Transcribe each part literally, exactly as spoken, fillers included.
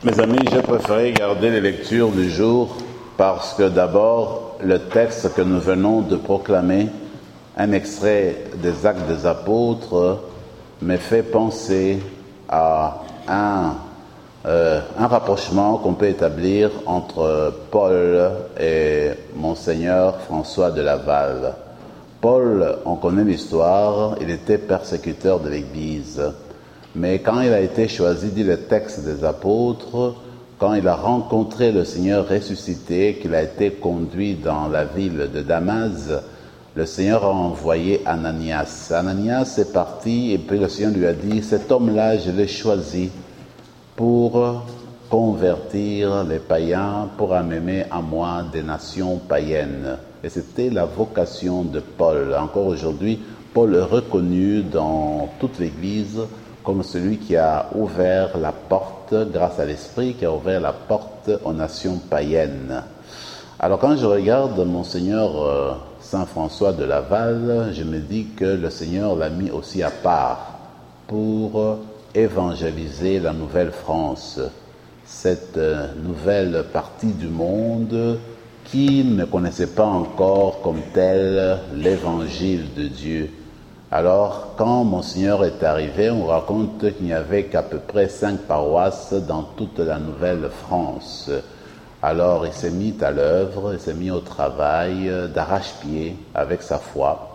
Mes amis, j'ai préféré garder les lectures du jour parce que d'abord, le texte que nous venons de proclamer, un extrait des Actes des Apôtres, me fait penser à un, euh, un rapprochement qu'on peut établir entre Paul et Monseigneur François de Laval. Paul, on connaît l'histoire, il était persécuteur de l'Église. Mais quand il a été choisi, dit le texte des apôtres, quand il a rencontré le Seigneur ressuscité, qu'il a été conduit dans la ville de Damas, le Seigneur a envoyé Ananias. Ananias est parti et puis le Seigneur lui a dit, cet homme-là, je l'ai choisi pour convertir les païens, pour amener à moi des nations païennes. Et c'était la vocation de Paul. Encore aujourd'hui, Paul est reconnu dans toute l'Église comme celui qui a ouvert la porte, grâce à l'Esprit, qui a ouvert la porte aux nations païennes. Alors quand je regarde Monseigneur euh, Saint François de Laval, je me dis que le Seigneur l'a mis aussi à part pour évangéliser la Nouvelle-France, cette euh, nouvelle partie du monde qui ne connaissait pas encore comme tel l'Évangile de Dieu. Alors, quand Monseigneur est arrivé, on raconte qu'il n'y avait qu'à peu près cinq paroisses dans toute la Nouvelle-France. Alors, il s'est mis à l'œuvre, il s'est mis au travail d'arrache-pied avec sa foi.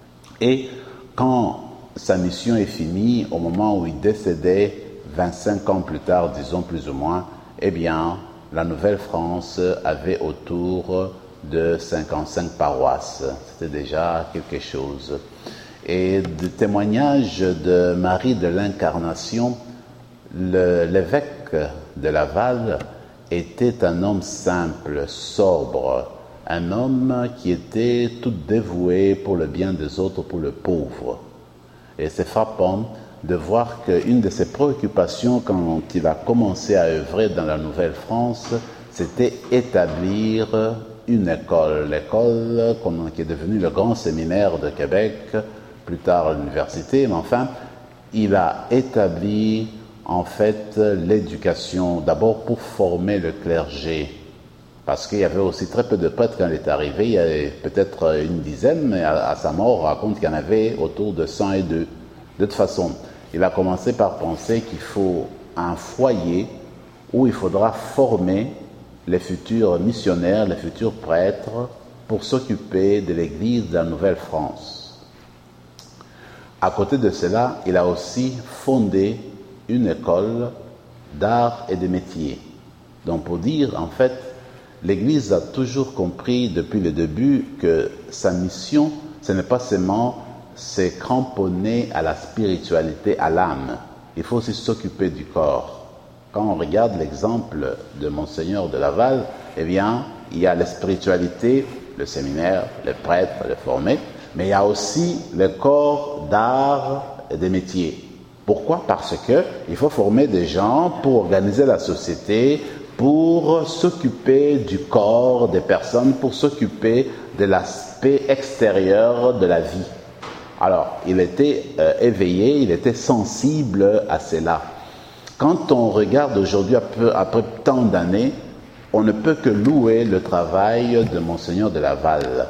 Et quand sa mission est finie, au moment où il décédait, vingt-cinq ans plus tard, disons plus ou moins, eh bien, la Nouvelle-France avait autour de cinquante-cinq paroisses. C'était déjà quelque chose. Et du témoignage de Marie de l'Incarnation, le, l'évêque de Laval était un homme simple, sobre, un homme qui était tout dévoué pour le bien des autres, pour le pauvre. Et c'est frappant de voir qu'une de ses préoccupations quand il a commencé à œuvrer dans la Nouvelle-France, c'était établir une école, l'école qui est devenue le grand séminaire de Québec, plus tard à l'université, mais enfin, il a établi en fait l'éducation, d'abord pour former le clergé, parce qu'il y avait aussi très peu de prêtres quand il est arrivé, il y avait peut-être une dizaine, mais à, à sa mort, on raconte qu'il y en avait autour de cent et deux. De toute façon, il a commencé par penser qu'il faut un foyer où il faudra former les futurs missionnaires, les futurs prêtres, pour s'occuper de l'Église de la Nouvelle-France. À côté de cela, il a aussi fondé une école d'art et de métiers. Donc pour dire, en fait, l'Église a toujours compris depuis le début que sa mission, ce n'est pas seulement se cramponner à la spiritualité, à l'âme. Il faut aussi s'occuper du corps. Quand on regarde l'exemple de Monseigneur de Laval, eh bien, il y a la spiritualité, le séminaire, les prêtres, les formés, mais il y a aussi le corps d'art et des métiers. Pourquoi? Parce que il faut former des gens pour organiser la société, pour s'occuper du corps des personnes, pour s'occuper de l'aspect extérieur de la vie. Alors, il était euh, éveillé, il était sensible à cela. Quand on regarde aujourd'hui, après, après tant d'années, on ne peut que louer le travail de Monseigneur de Laval.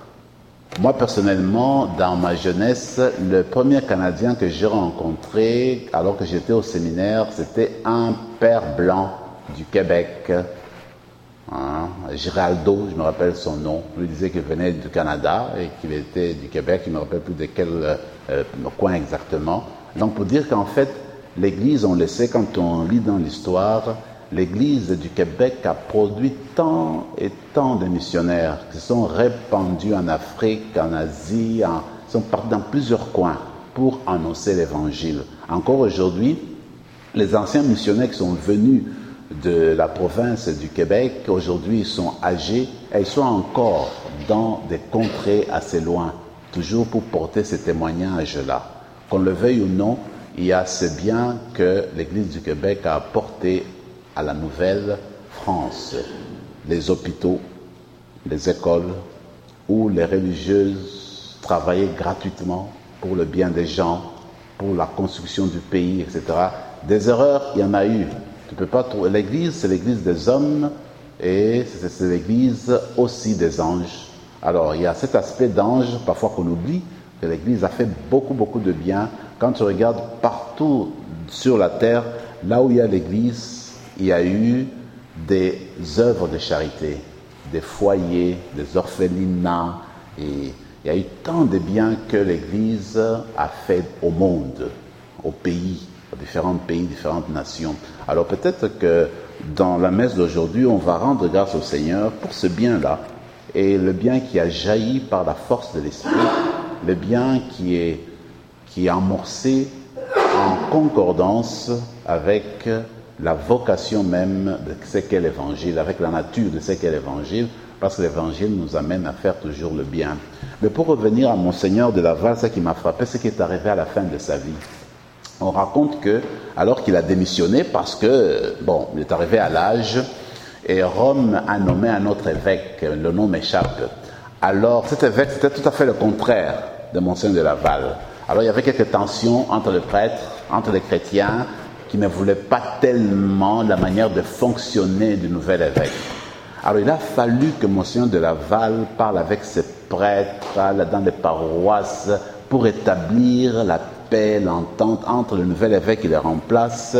Moi, personnellement, dans ma jeunesse, le premier Canadien que j'ai rencontré, alors que j'étais au séminaire, c'était un père blanc du Québec, hein, Giraldo, je me rappelle son nom. Il disait qu'il venait du Canada et qu'il était du Québec, je ne me rappelle plus de quel euh, coin exactement. Donc, pour dire qu'en fait, l'Église, on le sait, quand on lit dans l'histoire, l'Église du Québec a produit tant et tant de missionnaires qui sont répandus en Afrique, en Asie, en, sont partis dans plusieurs coins pour annoncer l'Évangile. Encore aujourd'hui, les anciens missionnaires qui sont venus de la province du Québec, aujourd'hui ils sont âgés et ils sont encore dans des contrées assez loin, toujours pour porter ces témoignages-là. Qu'on le veuille ou non, il y a ce bien que l'Église du Québec a apporté à la Nouvelle-France, les hôpitaux, les écoles, où les religieuses travaillaient gratuitement pour le bien des gens, pour la construction du pays, et cetera. Des erreurs, il y en a eu. Tu peux pas trouver. L'Église, c'est l'Église des hommes et c'est l'Église aussi des anges. Alors, il y a cet aspect d'ange, parfois qu'on oublie, que l'Église a fait beaucoup, beaucoup de bien. Quand tu regardes partout sur la terre, là où il y a l'Église, il y a eu des œuvres de charité, des foyers, des orphelinats, et il y a eu tant de biens que l'Église a fait au monde, au pays, aux différents pays, différentes nations. Alors peut-être que dans la messe d'aujourd'hui, on va rendre grâce au Seigneur pour ce bien-là, et le bien qui a jailli par la force de l'Esprit, le bien qui est, qui est amorcé en concordance avec la vocation même de ce qu'est l'Évangile, avec la nature de ce qu'est l'Évangile, parce que l'Évangile nous amène à faire toujours le bien. Mais pour revenir à Monseigneur de Laval, ce qui m'a frappé, c'est qu'il est arrivé à la fin de sa vie. On raconte que, alors qu'il a démissionné, parce que, bon, il est arrivé à l'âge, et Rome a nommé un autre évêque, le nom m'échappe. Alors, cet évêque, c'était tout à fait le contraire de Monseigneur de Laval. Alors, il y avait quelques tensions entre le prêtre, entre les chrétiens, qui ne voulaient pas tellement la manière de fonctionner du nouvel évêque. Alors, il a fallu que Monseigneur de Laval parle avec ses prêtres dans les paroisses pour établir la paix, l'entente entre le nouvel évêque qui le remplace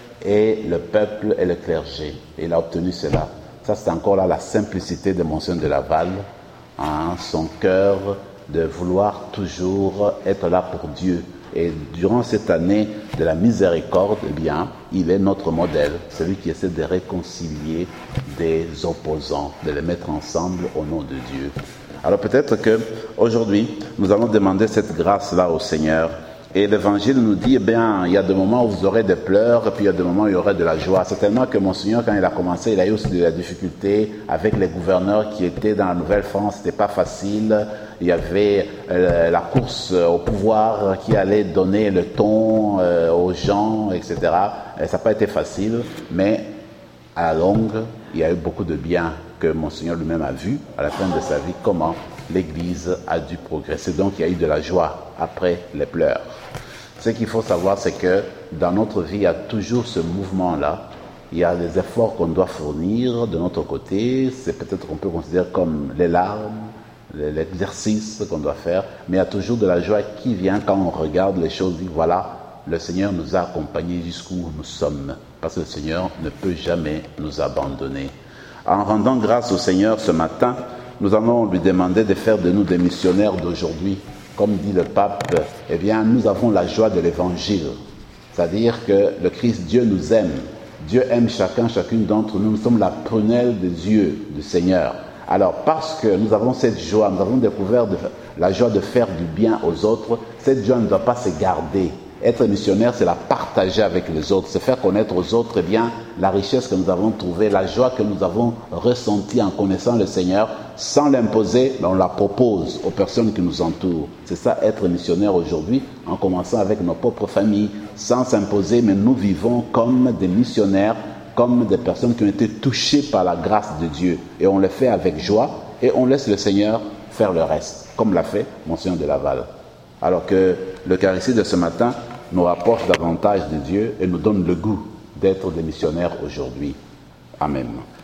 et le peuple et le clergé. Et il a obtenu cela. Ça, c'est encore là la simplicité de Monseigneur de Laval, hein, son cœur de vouloir toujours être là pour Dieu. Et durant cette année de la miséricorde, eh bien, il est notre modèle, celui qui essaie de réconcilier des opposants, de les mettre ensemble au nom de Dieu. Alors peut-être que aujourd'hui, nous allons demander cette grâce-là au Seigneur. Et l'Évangile nous dit, eh bien, il y a des moments où vous aurez des pleurs, et puis il y a des moments où il y aura de la joie. Certainement que Monseigneur, quand il a commencé, il a eu aussi de la difficulté avec les gouverneurs qui étaient dans la Nouvelle-France. C'était pas facile. Il y avait euh, la course au pouvoir qui allait donner le ton euh, aux gens, et cetera. Et ça n'a pas été facile, mais à la longue, il y a eu beaucoup de bien que Monseigneur lui-même a vu à la fin de sa vie, comment l'Église a dû progresser. Donc, il y a eu de la joie après les pleurs. Ce qu'il faut savoir, c'est que dans notre vie, il y a toujours ce mouvement-là. Il y a des efforts qu'on doit fournir de notre côté. C'est peut-être qu'on peut considérer comme les larmes, l'exercice qu'on doit faire. Mais il y a toujours de la joie qui vient quand on regarde les choses. Dit, voilà, le Seigneur nous a accompagnés jusqu'où nous sommes. Parce que le Seigneur ne peut jamais nous abandonner. En rendant grâce au Seigneur ce matin, nous allons lui demander de faire de nous des missionnaires d'aujourd'hui. Comme dit le pape, eh bien, nous avons la joie de l'Évangile. C'est-à-dire que le Christ, Dieu nous aime. Dieu aime chacun, chacune d'entre nous. Nous sommes la prunelle des yeux du Seigneur. Alors, parce que nous avons cette joie, nous avons découvert de, la joie de faire du bien aux autres, cette joie ne doit pas se garder. Être missionnaire, c'est la partager avec les autres, c'est faire connaître aux autres eh bien, la richesse que nous avons trouvée, la joie que nous avons ressentie en connaissant le Seigneur, sans l'imposer, mais on la propose aux personnes qui nous entourent. C'est ça, être missionnaire aujourd'hui, en commençant avec nos propres familles, sans s'imposer, mais nous vivons comme des missionnaires, comme des personnes qui ont été touchées par la grâce de Dieu. Et on le fait avec joie, et on laisse le Seigneur faire le reste, comme l'a fait Monseigneur de Laval. Alors que l'Eucharistie de ce matin nous rapproche davantage de Dieu et nous donne le goût d'être des missionnaires aujourd'hui. Amen.